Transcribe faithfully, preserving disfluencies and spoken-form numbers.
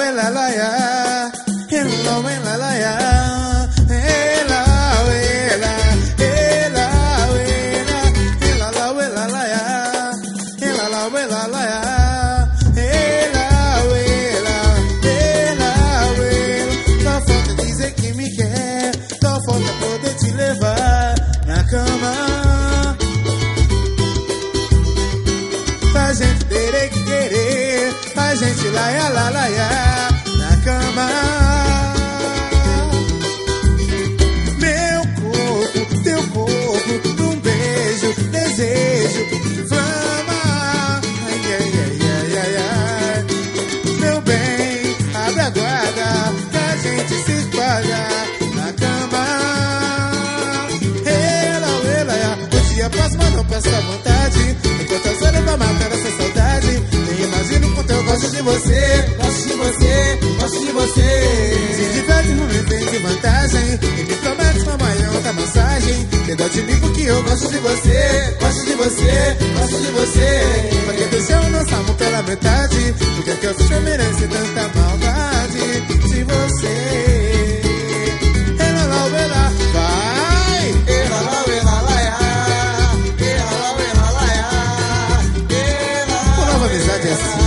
ela lá ya, ela ela lá ya, ela ela ela ela ela lá ela lá ya, ela lá ela lá ya, ela ela ela ela. Só falta dizer que me quer, só falta poder te levar na cama. A gente ter que querer, a gente lá ya lá lá ya na cama. Meu corpo, teu corpo, num beijo, desejo, inflama. Ai, ai, ai, ai, ai, ai. Meu bem, abre a guarda, que a gente se espalha na cama. Ela, ela, ya. O dia passa, mas não passa à vontade. Enquanto eu olho pra matar essa saudade, nem imagino quanto eu gosto de você. Gosto de você, gosto de você. Se diverte no meu bem de vantagem e me promete uma maior outra massagem. Cuidado de mim porque eu gosto de você. Gosto de você, gosto de você. Porque deixamos nosso amor pela metade. Porque é que eu fiz pra merecer tanta maldade de você. Ela lá, ela vai. Ela lá, ela lá, ela lá, ela lá, ela lá. Por nova amizade é assim.